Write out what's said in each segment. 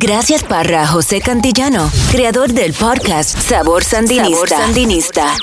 Gracias Parra José Cantillano, creador del podcast Sabor Sandinista.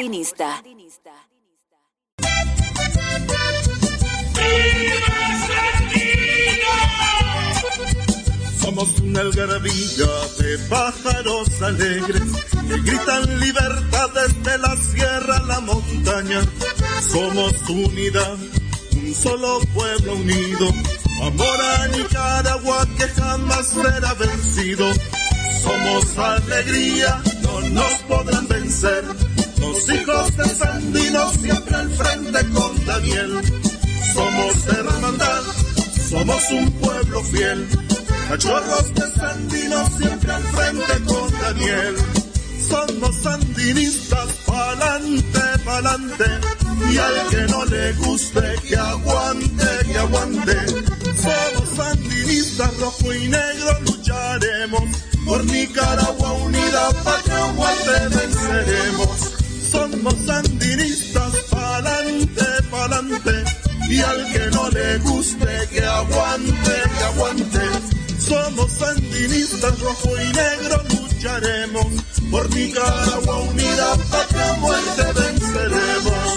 Somos una algarabía de pájaros alegres que gritan libertad desde la sierra a la montaña. Somos unidad, un solo pueblo unido, amor a Nicaragua que jamás será vencido. Somos alegría, no nos podrán vencer, los hijos de Sandino siempre al frente con Daniel. Somos hermandad, somos un pueblo fiel, cachorros de Sandino siempre al frente con Daniel. Somos sandinistas, pa'lante, pa'lante, y al que no le guste que aguante, que aguante. Somos sandinistas, rojo y negro lucharemos, por Nicaragua unida, patria o muerte venceremos. Somos sandinistas, pa'lante, pa'lante, y al que no le guste que aguante, que aguante. Somos sandinistas, rojo y negro lucharemos, por Nicaragua unida, patria o muerte venceremos.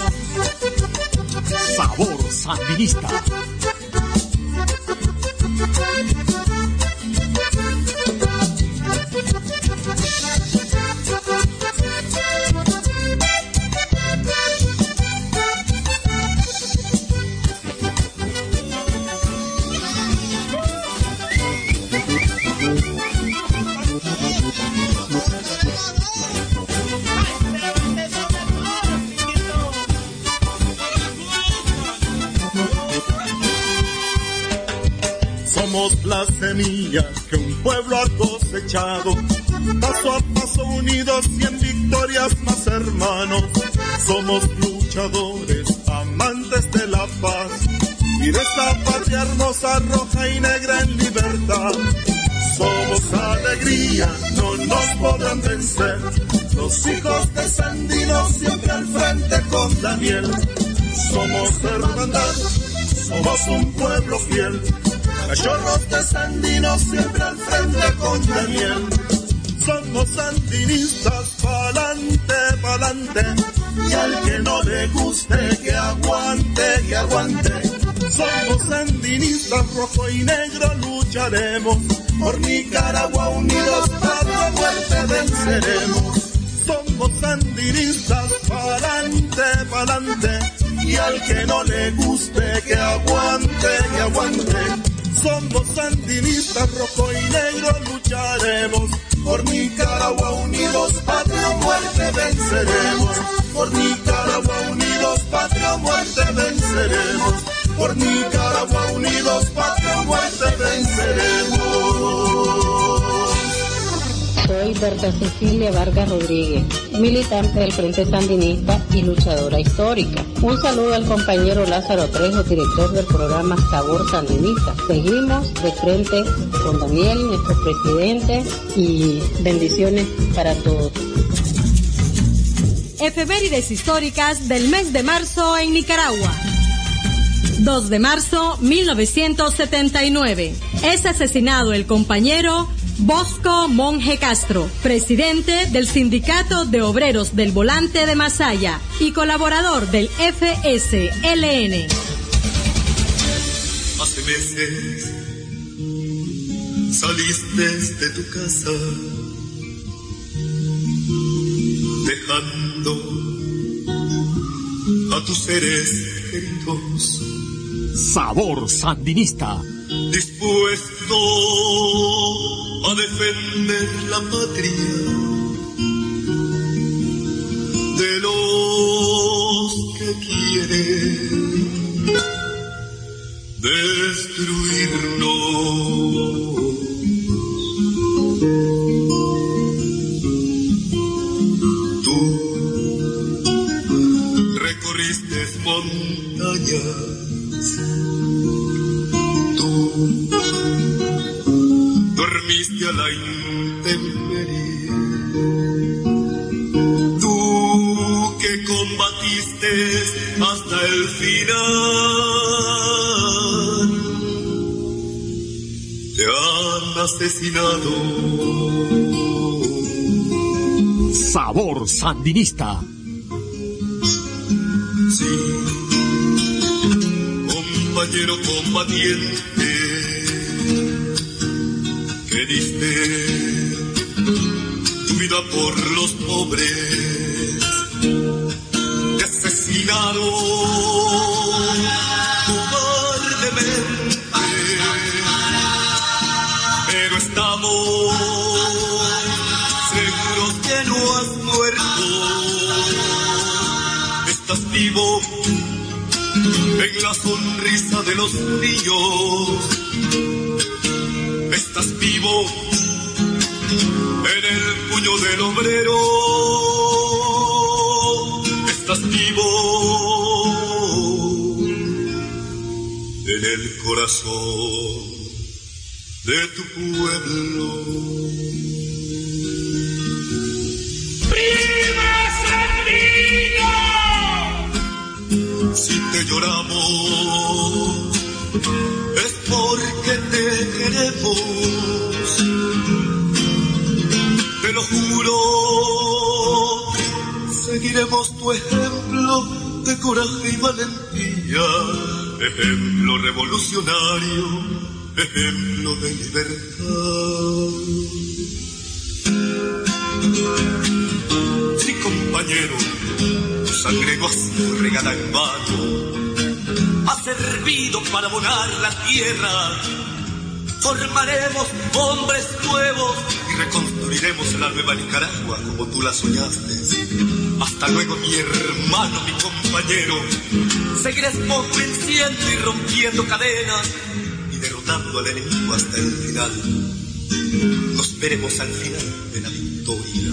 Sabor Sandinista. Somos la semilla que un pueblo ha cosechado, paso a paso unidos y en victorias más hermanos. Somos luchadores, amantes de la paz y de esta patria hermosa, roja y negra en libertad. Somos alegría, no nos podrán vencer, los hijos de Sandino siempre al frente con Daniel. Somos hermandad, somos un pueblo fiel, cachorros de Sandino siempre al frente con Daniel. Somos sandinistas, pa'lante, pa'lante, y al que no le guste que aguante, que aguante. Somos sandinistas, rojo y negro lucharemos, por Nicaragua unidos, patria o muerte venceremos. Somos sandinistas, pa'lante, pa'lante, y al que no le guste que aguante, que aguante. Somos sandinistas, rojo y negro lucharemos, por Nicaragua unidos, patria o muerte venceremos. Por Nicaragua unidos, patria o muerte venceremos. Por Nicaragua unidos, patria o muerte venceremos. Soy Berta Cecilia Vargas Rodríguez, militante del Frente Sandinista y luchadora histórica. Un saludo al compañero Lázaro Trejo, director del programa Sabor Sandinista. Seguimos de frente con Daniel, nuestro presidente, y bendiciones para todos. Efemérides históricas del mes de marzo en Nicaragua. 2 de marzo 1979. Es asesinado el compañero Bosco Monje Castro, presidente del Sindicato de Obreros del Volante de Masaya y colaborador del FSLN. Hace meses saliste de tu casa, dejando a tus seres queridos. Sabor Sandinista. Dispuesto a defender la patria de los que quieren destruirnos. Tú recorriste montañas, tú dormiste a la intemperie, tú que combatiste hasta el final, te han asesinado. Sabor Sandinista. Sí, compañero combatiente, que diste tu vida por los pobres, que asesinaron cobardemente, pero estamos seguros que no has muerto. Estás vivo en la sonrisa de los niños, estás vivo en el puño del obrero, estás vivo en el corazón de tu pueblo. Si te lloramos es porque te queremos, te lo juro, seguiremos tu ejemplo de coraje y valentía, ejemplo revolucionario, ejemplo de libertad. Sí, compañero, sangre no ha sido regada en vano, ha servido para abonar la tierra. Formaremos hombres nuevos y reconstruiremos la nueva Nicaragua como tú la soñaste. Hasta luego, mi hermano, mi compañero. Seguirás convenciendo y rompiendo cadenas y derrotando al enemigo hasta el final. Nos veremos al final de la victoria.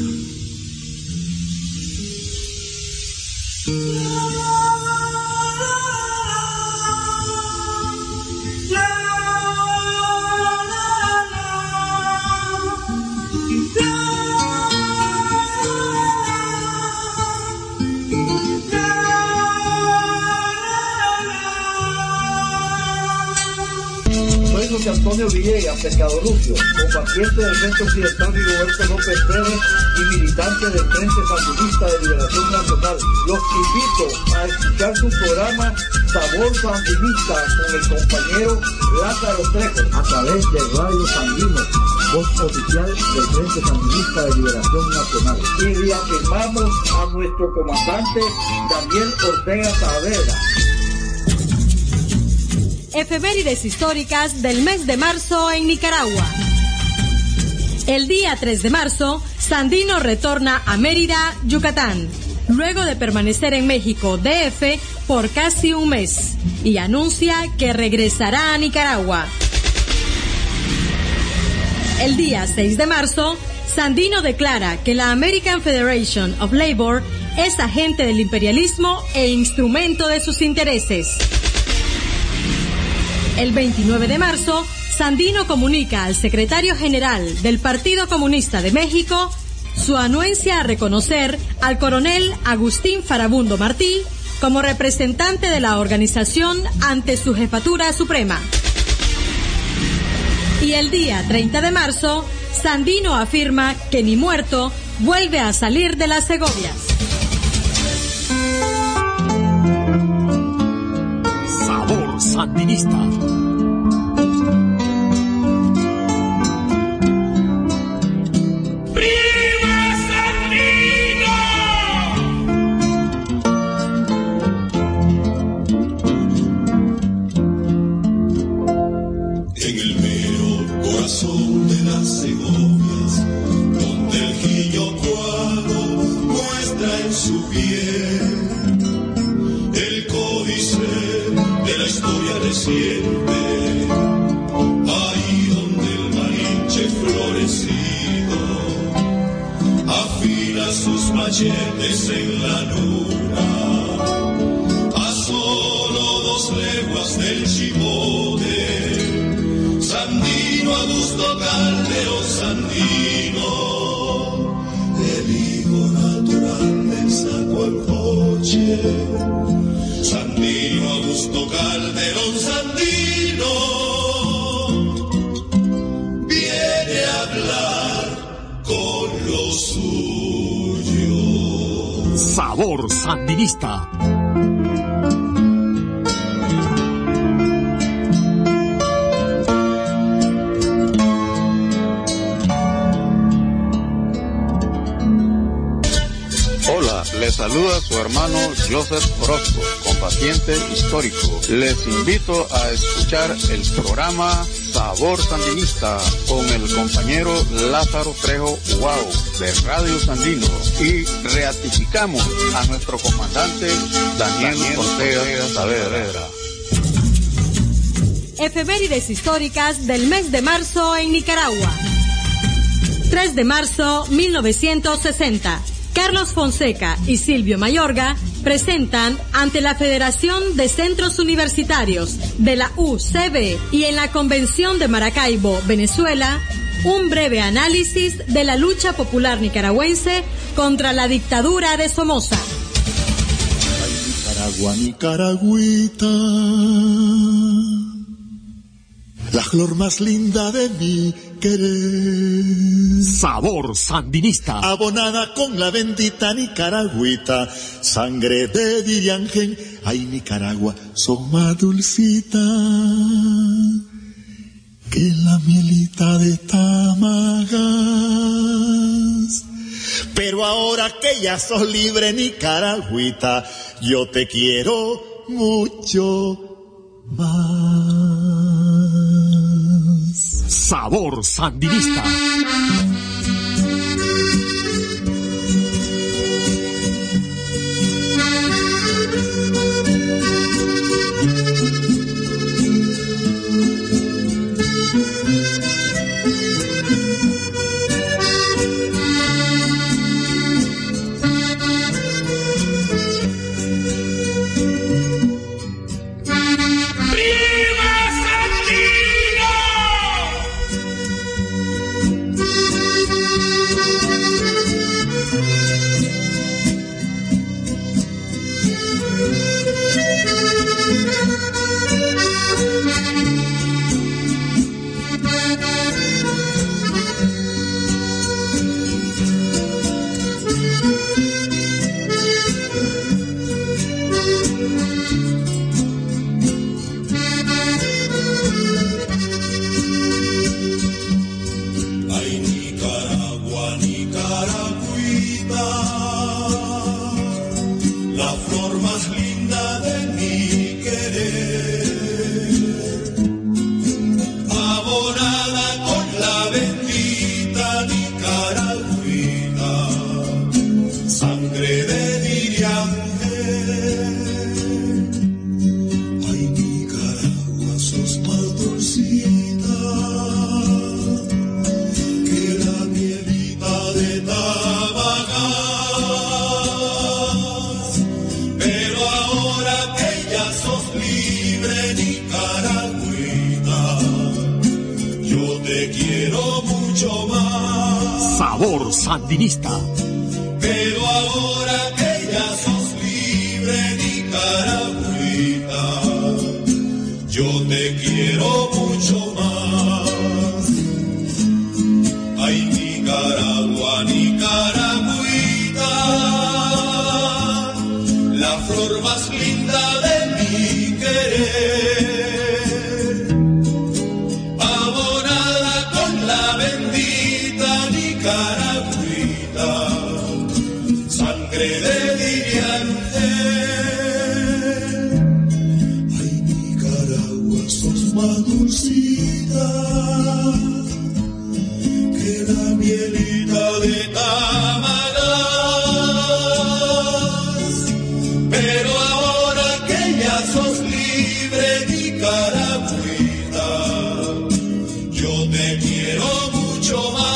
José Antonio Villegas, pescador Lucio, combatiente del Frente Occidental Rigoberto López Pérez y militante del Frente Sandinista de Liberación Nacional. Los invito a escuchar su programa Sabor Sandinista con el compañero Lázaro Trejo a través de Radio Sandino, voz oficial del Frente Sandinista de Liberación Nacional. Y reafirmamos a nuestro comandante Daniel Ortega Saavedra. Efemérides históricas del mes de marzo en Nicaragua. El día 3 de marzo, Sandino retorna a Mérida, Yucatán, luego de permanecer en México, DF, por casi un mes, y anuncia que regresará a Nicaragua. El día 6 de marzo, Sandino declara que la American Federation of Labor es agente del imperialismo e instrumento de sus intereses. El 29 de marzo, Sandino comunica al secretario general del Partido Comunista de México su anuencia a reconocer al coronel Agustín Farabundo Martí como representante de la organización ante su jefatura suprema. Y el día 30 de marzo, Sandino afirma que ni muerto vuelve a salir de las Segovias. Sabor Sandinista. Ahí donde el malinche florecido afila sus machetes en la luna, a solo 2 leguas del Chipote, Sandino Augusto Calderón Sandino, el hijo natural del Zacualcoche. Sandino Augusto Calderón Sandino, bien hablar con los suyos. Sabor Sandinista. Les saluda su hermano Joseph Orozco, combatiente histórico. Les invito a escuchar el programa Sabor Sandinista con el compañero Lázaro Trejo Guau de Radio Sandino, y ratificamos a nuestro comandante Daniel Ortega Saavedra. Efemérides históricas del mes de marzo en Nicaragua. 3 de marzo 1960. Carlos Fonseca y Silvio Mayorga presentan ante la Federación de Centros Universitarios de la UCB y en la Convención de Maracaibo, Venezuela, un breve análisis de la lucha popular nicaragüense contra la dictadura de Somoza. Ay, Nicaragua, Nicaragüita, la flor más linda de mi querer. Sabor Sandinista. Abonada con la bendita Nicaragüita, sangre de Diriangén. Ay, Nicaragua, son más dulcita que la mielita de Tamagas. Pero ahora que ya sos libre, Nicaragüita, yo te quiero mucho más. Sabor Sandinista. Sabor Sandinista. Pero ahora que ya sos libre, Nicaragüita, yo te quiero mucho más. Ay, Nicaragua, Nicaragüita, la flor más linda de mi querer, abonada con la bendita Nicaragüita, sangre de Diriante. Ay, Nicaragua, sos más dulcita que la mielita de Tamagas. Pero ahora que ya sos libre, Nicaragüita, yo te quiero mucho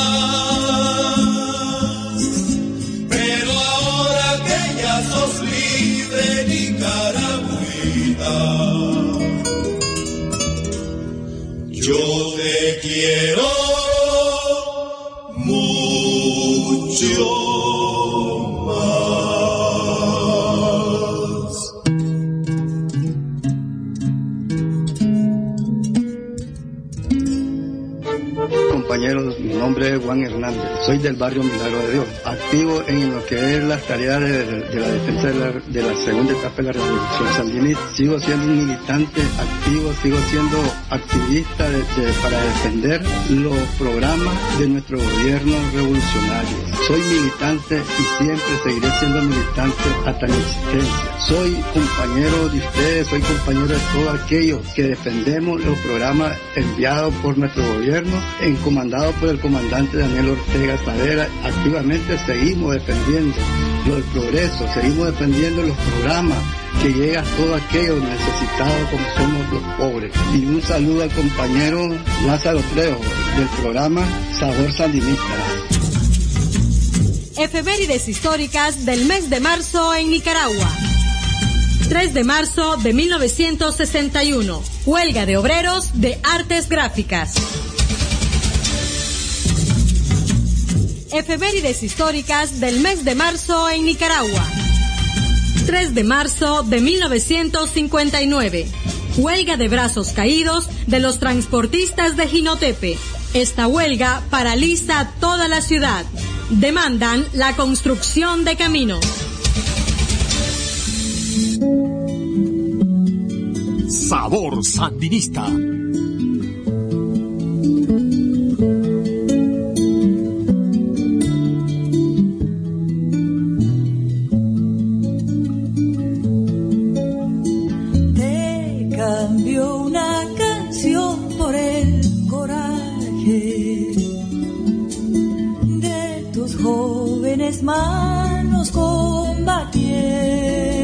más. Pero ahora que ya sos libre, Nicaragüita, yo te quiero mucho más. Compañeros, mi nombre es Juan Juan Hernández. Soy del barrio Milagro de Dios, activo en lo que es las tareas de la defensa de la segunda etapa de la revolución sandinista. Sigo siendo un militante activo, sigo siendo activista para defender los programas de nuestro gobierno revolucionario. Soy militante y siempre seguiré siendo militante hasta mi existencia. Soy compañero de ustedes, soy compañero de todos aquellos que defendemos los programas enviados por nuestro gobierno, encomendado por el comandante Daniel Ortega Saavedra. Activamente seguimos defendiendo el progreso, seguimos defendiendo los programas que llegan a todos aquellos necesitados como somos los pobres. Y un saludo al compañero Lázaro Trejo del programa Sabor Sandinista. Efemérides históricas del mes de marzo en Nicaragua. 3 de marzo de 1961. Huelga de obreros de artes gráficas. Efemérides históricas del mes de marzo en Nicaragua. 3 de marzo de 1959. Huelga de brazos caídos de los transportistas de Jinotepe. Esta huelga paraliza toda la ciudad. Demandan la construcción de caminos. Sabor Sandinista. Te cambio una canción por el coraje de tus jóvenes manos combatientes.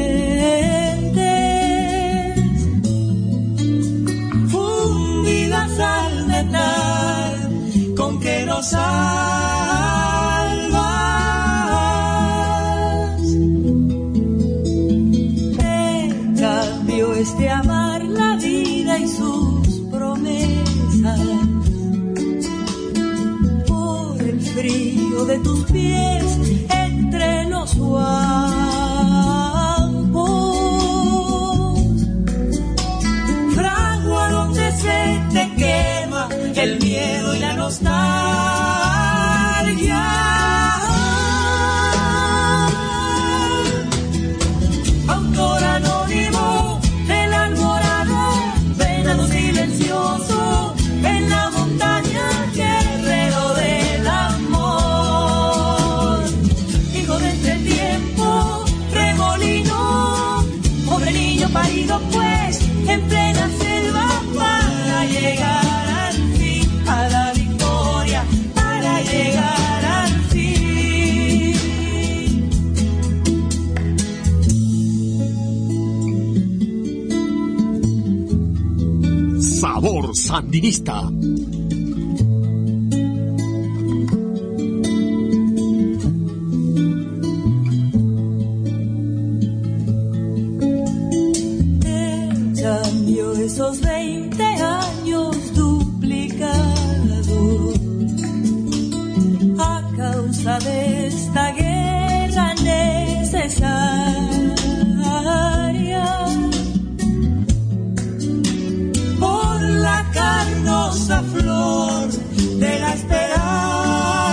Al metal con que nos salvas, te cambio este amar la vida y sus promesas por el frío de tus pies entre los guapos. Fragua donde se te quema el miedo y la nostalgia. Autor anónimo del alborada, venado silencioso en la montaña, guerrero del amor. Hijo de este tiempo, remolino, pobre niño parido pues en plena selva para llegar al fin a la victoria, para llegar al fin. Sabor Sandinista. Esos 20 años duplicados a causa de esta guerra necesaria, por la carnosa flor de la esperanza.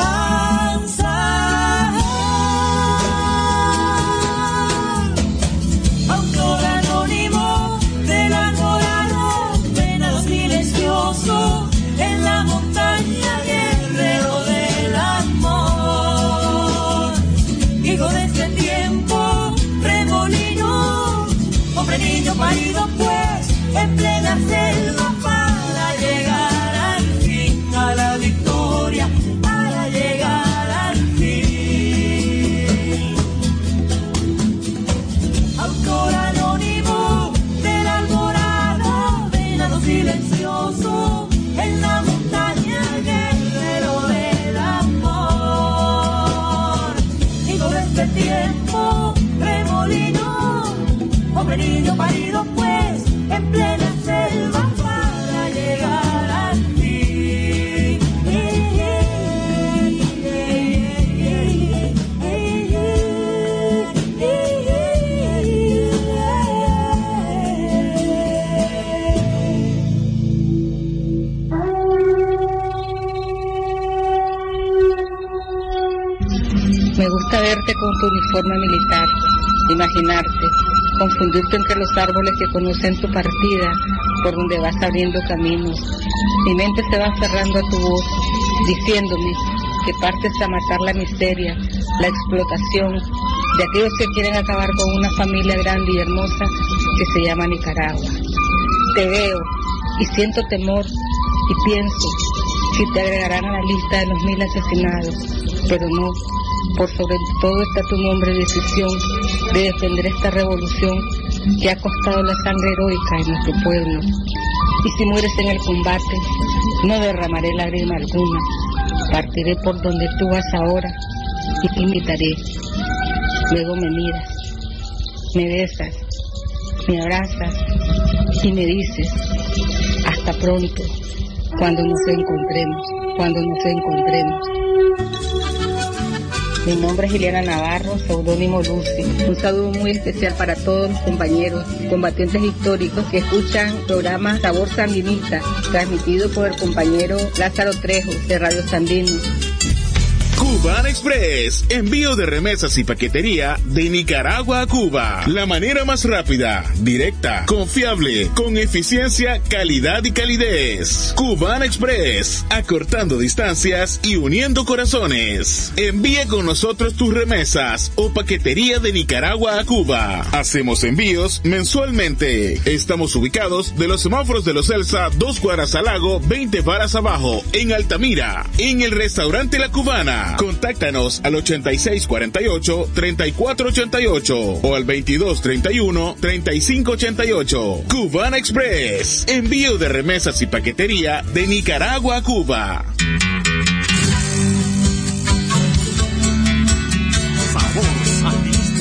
Autor anónimo del alborada, venado silencioso en la montaña, guerrero del amor. Hijo de este tiempo, remolino, hombre niño parido pues en plena selva para llegar al fin a la victoria, para llegar al fin. Autor anónimo del alborada, venado silencioso en la montaña, guerrero del amor. Hijo de este tiempo, remolino, hombre niño parido pues en plena selva para llegar al fin. Me gusta verte con tu uniforme militar, imaginarte, confundirte entre los árboles que conocen tu partida, por donde vas abriendo caminos. Mi mente se va cerrando a tu voz, diciéndome que partes a matar la miseria, la explotación de aquellos que quieren acabar con una familia grande y hermosa que se llama Nicaragua. Te veo y siento temor y pienso si te agregarán a la lista de los 1000 asesinados, pero no, por sobre todo está tu nombre y decisión de defender esta revolución que ha costado la sangre heroica en nuestro pueblo. Y si mueres en el combate, no derramaré lágrima alguna, partiré por donde tú vas ahora y te invitaré. Luego me miras, me besas, me abrazas y me dices, hasta pronto, cuando nos encontremos, cuando nos encontremos. Mi nombre es Ileana Navarro, seudónimo Lucy. Un saludo muy especial para todos los compañeros combatientes históricos que escuchan el programa Sabor Sandinista, transmitido por el compañero Lázaro Trejo de Radio Sandino. Cubana Express, envío de remesas y paquetería de Nicaragua a Cuba. La manera más rápida, directa, confiable, con eficiencia, calidad y calidez. Cubana Express, acortando distancias y uniendo corazones. Envía con nosotros tus remesas o paquetería de Nicaragua a Cuba. Hacemos envíos mensualmente. Estamos ubicados de los semáforos de los Elsa, 2 cuadras al lago, 20 varas abajo, en Altamira, en el restaurante La Cubana. Contáctanos al 8648-3488 o al 2231-3588. Cubana Express, envío de remesas y paquetería de Nicaragua a Cuba. Sabor Sandinista.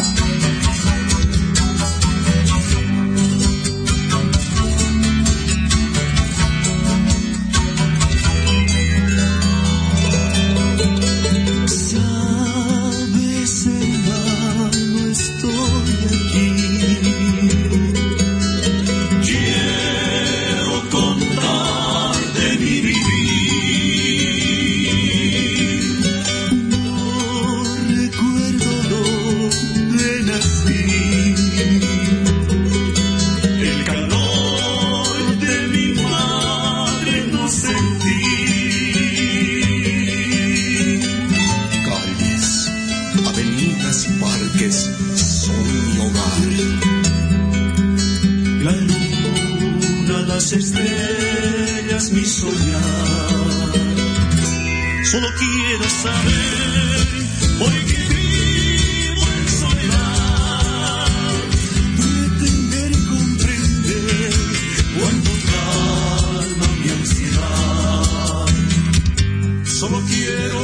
Estrellas, mi soñar. Solo quiero saber, hoy que vivo en soledad, pretender y comprender cuánto calma mi ansiedad. Solo quiero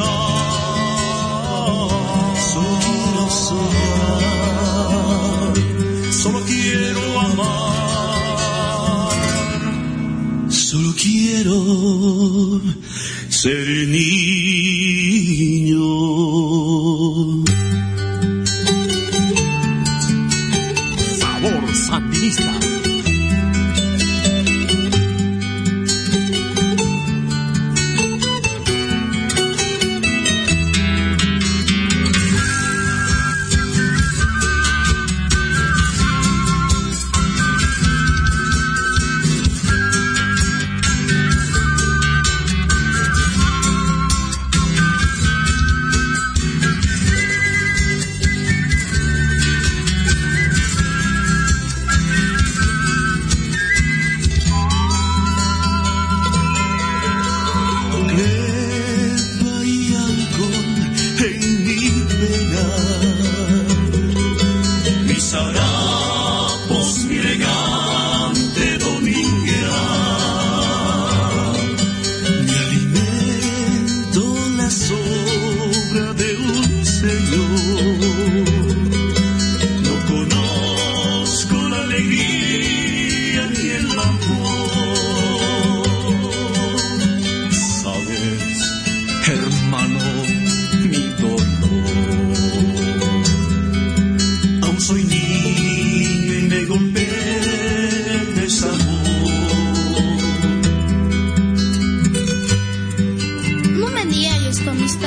jugar, solo quiero soñar, solo quiero amar. Solo quiero ser niño. Sabor Sandinista.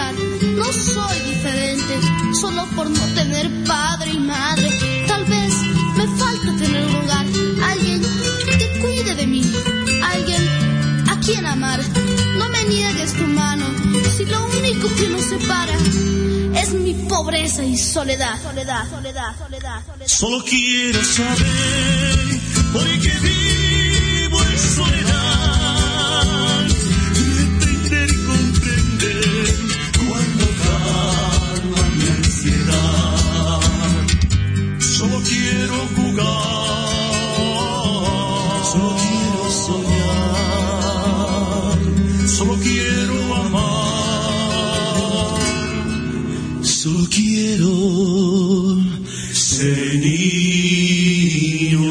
lugar. No soy diferente, solo por no tener padre y madre. Tal vez me falta tener un hogar, alguien que cuide de mí, alguien a quien amar. No me niegues tu mano, si lo único que nos separa es mi pobreza y soledad. Solo quiero saber por qué vivo en soledad, entender y comprender cuando calma mi ansiedad. Solo quiero jugar, solo quiero soñar, solo quiero amar, solo quiero ser niño.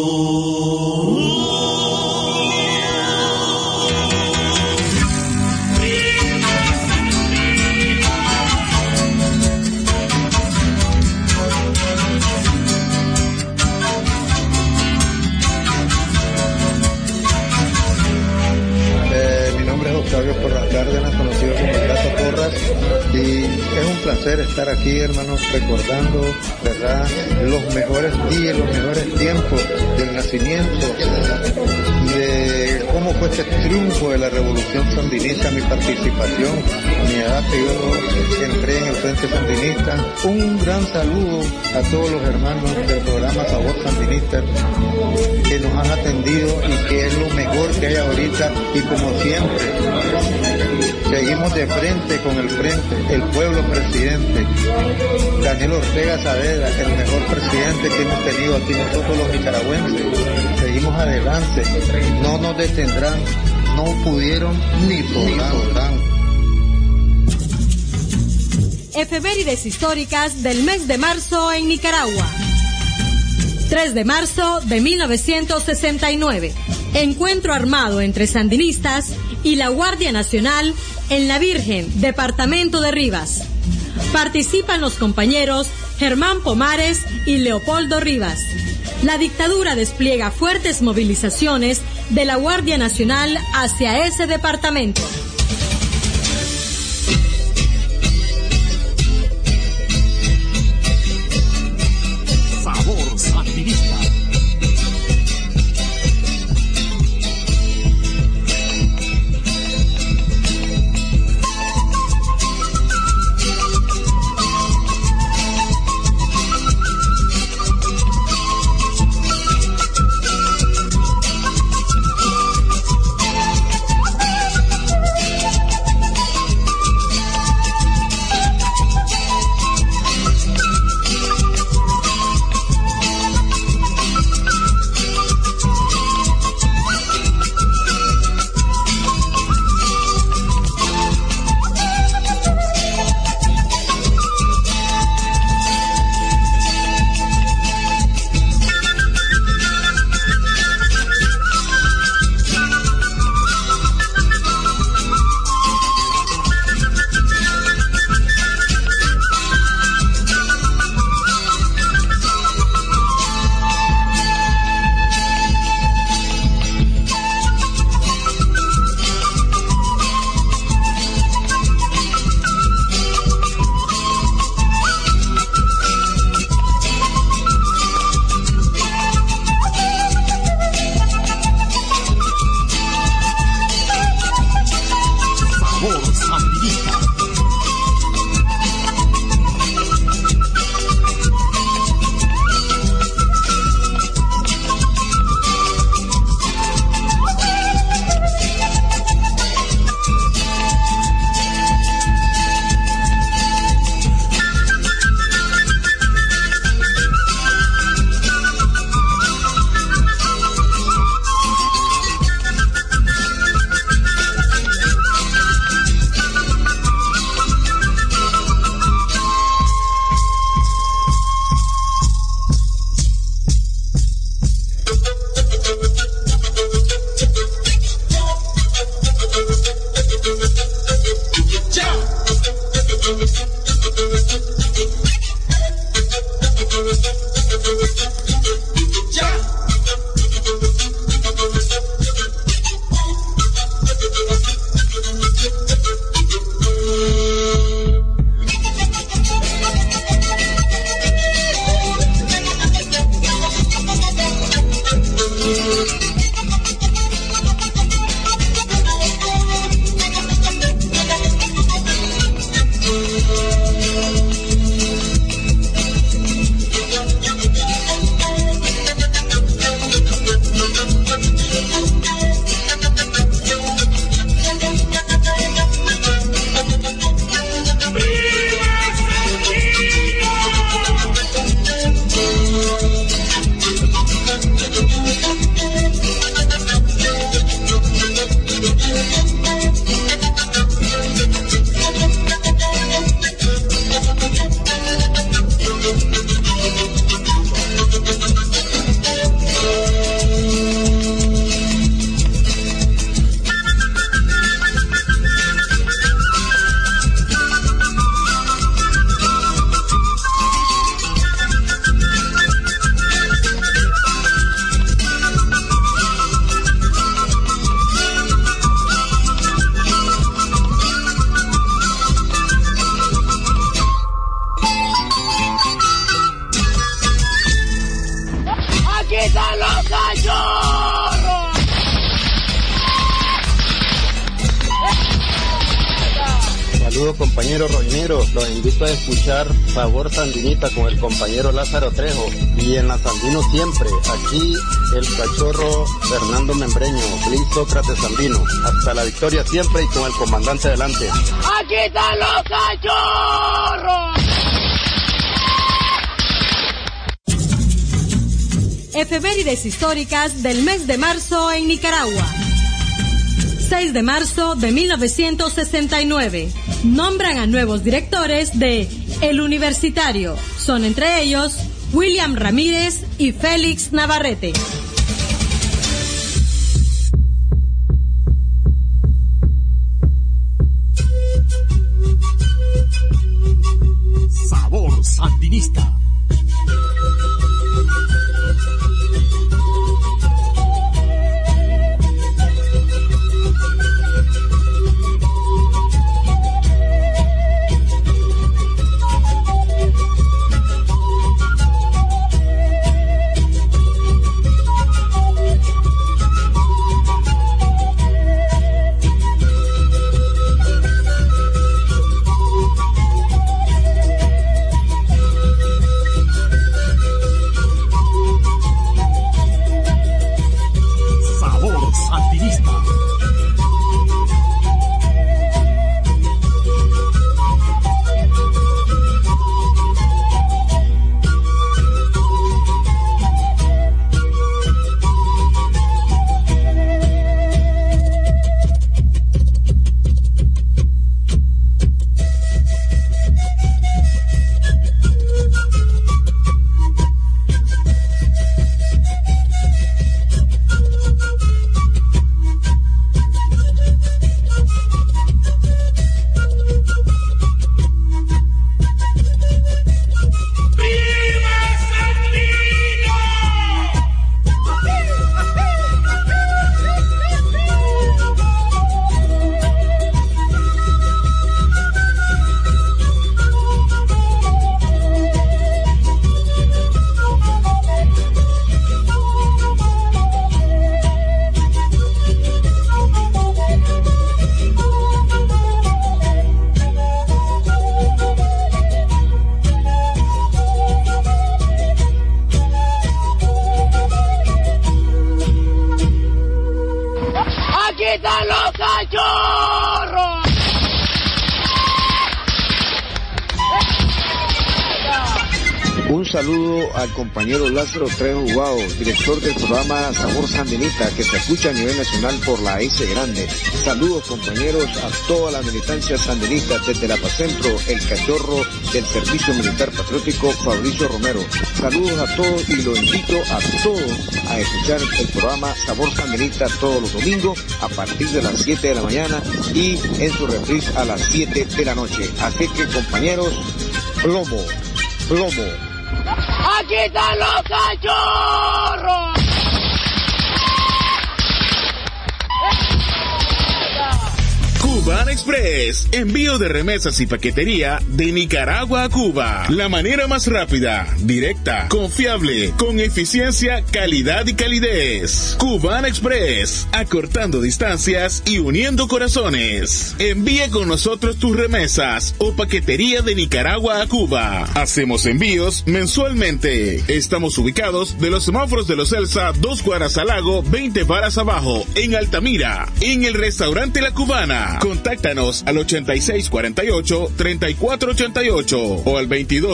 Mi nombre es Octavio Porras Cárdenas, conocido como el Gato Porras, y es un placer estar aquí, hermanos, recordando, ¿verdad?, los mejores días, los mejores tiempos del nacimiento y de cómo fue este triunfo de la revolución sandinista, mi participación, mi edad que yo entré en el Frente Sandinista. Un gran saludo a todos los hermanos del programa Sabor Sandinista que nos han atendido y que es lo mejor que hay ahorita, y como siempre seguimos de frente con el frente, el pueblo presidente, Daniel Ortega Saavedra, el mejor presidente que hemos tenido aquí nosotros los nicaragüenses. Seguimos adelante, no nos detendrán, no pudieron ni podrán. Efemérides históricas del mes de marzo en Nicaragua. 3 de marzo de 1969. Encuentro armado entre sandinistas y la Guardia Nacional en La Virgen, departamento de Rivas. Participan los compañeros Germán Pomares y Leopoldo Rivas. La dictadura despliega fuertes movilizaciones de la Guardia Nacional hacia ese departamento. Sabor Sandinista. compañeros roineros. Los invito a escuchar Sabor Sandinista con el compañero Lázaro Trejo. Y en la Sandino siempre, aquí el cachorro Fernando Membreño, Luis Sócrates Sandino. Hasta la victoria siempre y con el comandante delante. ¡Aquí están los cachorros! Efemérides históricas del mes de marzo en Nicaragua. 6 de marzo de 1969. Nombran a nuevos directores de El Universitario. Son entre ellos William Ramírez y Félix Navarrete. Sabor Sandinista. Un saludo al compañero Lázaro Trejo Guao, director del programa Sabor Sandinista, que se escucha a nivel nacional por la S Grande. Saludos, compañeros, a toda la militancia sandinista desde la Pacentro, el cachorro del Servicio Militar Patriótico, Fabricio Romero. Saludos a todos y los invito a todos a escuchar el programa Sabor Sandinista todos los domingos a partir de las 7 de la mañana y en su reprise a las 7 de la noche. Así que, compañeros, plomo, plomo. ¡Aquí están los cachorros! Cuban Express, envío de remesas y paquetería de Nicaragua a Cuba. La manera más rápida, directa, confiable, con eficiencia, calidad y calidez. Cuban Express, acortando distancias y uniendo corazones. Envía con nosotros tus remesas o paquetería de Nicaragua a Cuba. Hacemos envíos mensualmente. Estamos ubicados de los semáforos de los Elsa, 2 cuadras al lago, 20 varas abajo, en Altamira, en el restaurante La Cubana. Contáctanos al 8648-3488 o al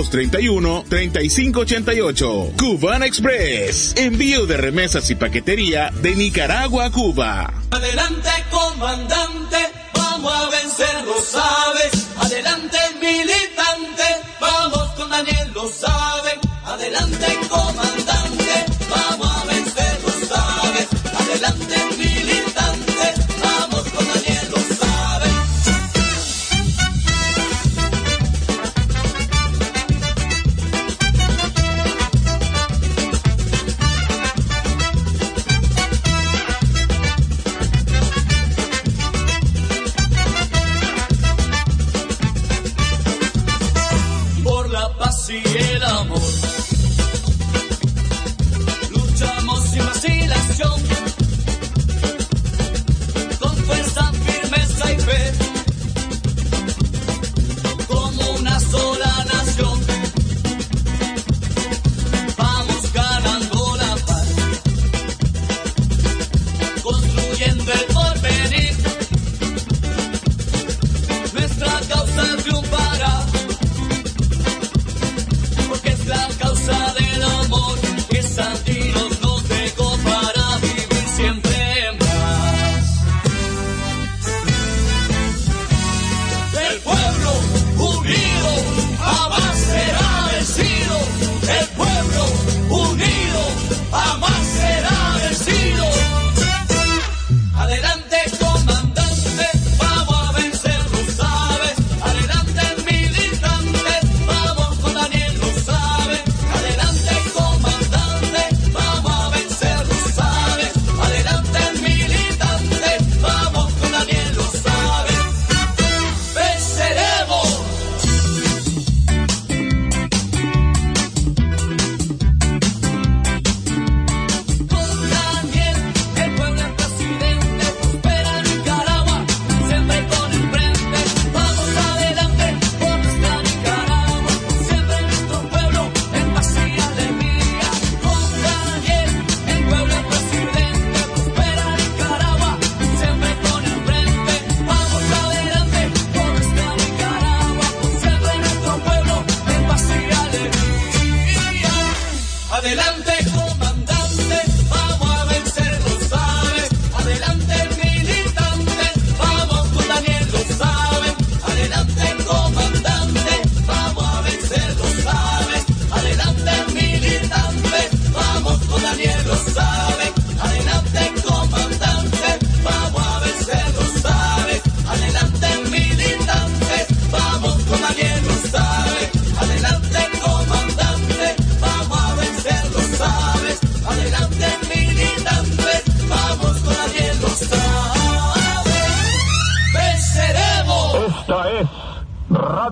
2231-3588. Cuban Express, envío de remesas y paquetería de Nicaragua a Cuba. Adelante, comandante, vamos a vencer, lo sabes. Adelante, militante, vamos con Daniel, lo saben. Adelante, comandante, vamos a vencer, lo sabes. Adelante, militante, vamos con Daniel, lo saben. Por la paz y el amor luchamos sin vacilación, con fuerza, firmeza y fe.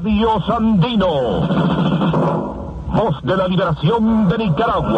Radio Sandino, voz de la liberación de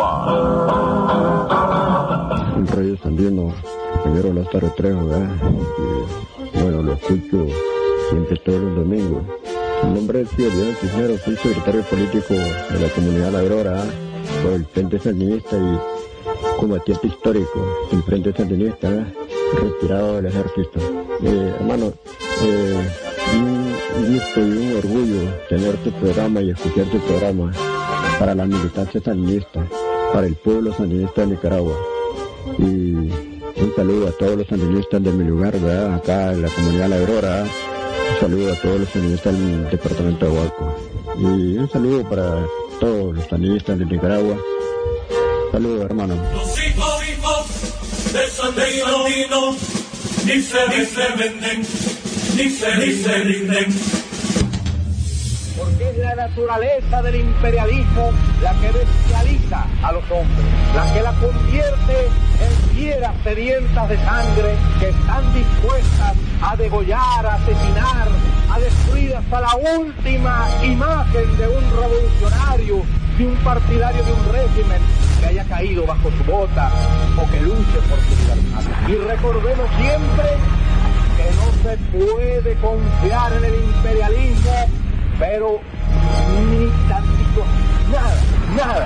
Nicaragua. Radio Sandino, primero Lázaro Trejo, ¿verdad? Y, bueno, lo escucho siempre todos los domingos. Mi nombre es Pío León Cisneros, soy secretario político de la comunidad La Aurora, por el Frente Sandinista y combatiente histórico del Frente Sandinista, retirado del ejército. Hermano, un gusto y un orgullo tener tu programa y escuchar tu programa para la militancia sandinista, para el pueblo sandinista de Nicaragua. Y un saludo a todos los sandinistas de mi lugar, ¿verdad? Acá en la comunidad La Aurora. Un saludo a todos los sandinistas del departamento de Huasco. Y un saludo para todos los sandinistas de Nicaragua. Saludos, hermano. Los hijos de Sandino, ni se venden, ni se rinden. Porque es la naturaleza del imperialismo la que bestializa a los hombres, la que la convierte en fieras sedientas de sangre que están dispuestas a degollar, a asesinar, a destruir hasta la última imagen de un revolucionario, de un partidario de un régimen que haya caído bajo su bota o que luche por su libertad. Y recordemos siempre que no se puede confiar en el imperialismo, pero ni tantito, nada.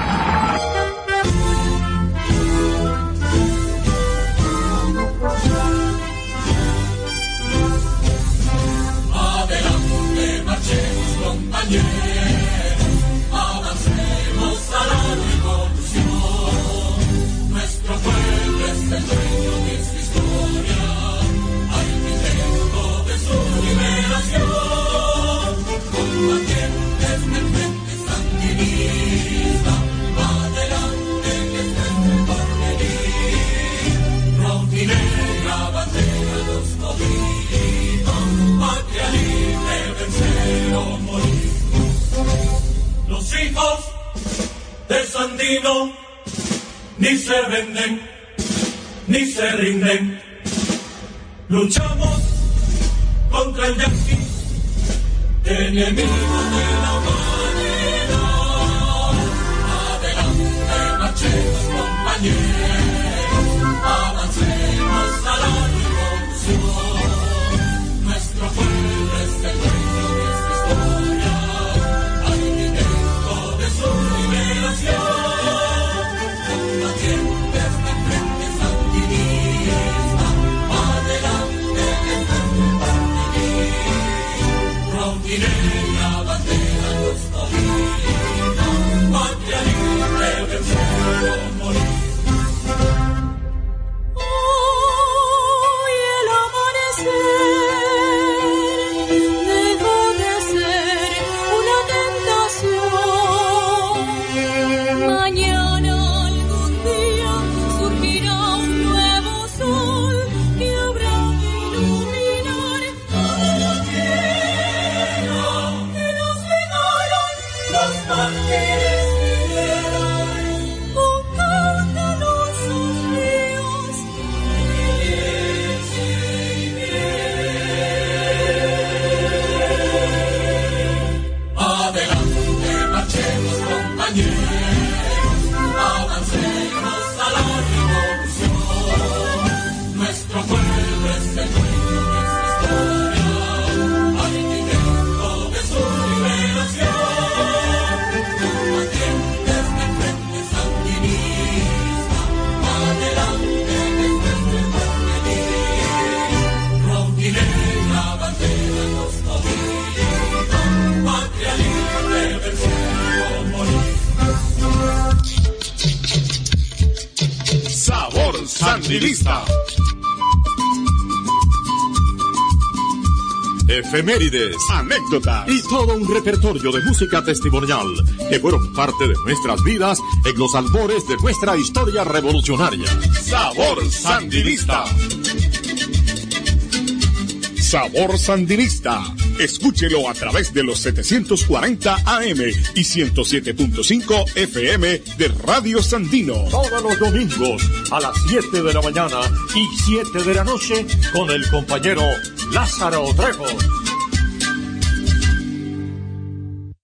Adelante, marchemos, compañeros, avancemos a la revolución. Nuestro pueblo es el dueño de su historia, arquitecto de su liberación. Combatientes del Frente Sandinista, adelante que es nuestro porvenir. Rondinegra, bandera, los coditos, patria libre, vencer o morir. Los hijos de Sandino ni se venden, ni se rinden. Luchamos contra el yanqui, enemigo de la humanidad. Adelante, marchemos, compañeros, avancemos a la revolución. Nuestro pueblo es el dueño de su historia, arquitecto de su liberación. Combatientes del Frente Sandinista, adelante que es nuestro porvenir. Rondinegra, bandera, los coditos, patria libre, vencer o morir. Hoy el amanecer dejó de ser una tentación. Mañana algún día surgirá un nuevo sol que habrá de iluminar toda la tierra que nos dejaron los mártires fieles. Con cautelosos ríos de leche y miel. Adelante, marchemos, compañeros, avancemos a la revolución. Nuestro pueblo es el dueño de su historia, arquitecto de su liberación. Combatientes del Frente Sandinista, adelante que es nuestro porvenir. Rondinegra, bandera, los coditos, patria libre, vencer o morir. Sabor Sandinista. Efemérides, anécdotas y todo un repertorio de música testimonial que fueron parte de nuestras vidas en los albores de nuestra historia revolucionaria. Sabor Sandinista. Sabor Sandinista. Escúchelo a través de los 740 AM y 107.5 FM de Radio Sandino. Todos los domingos a las 7 de la mañana y 7 de la noche con el compañero Lázaro Trejo.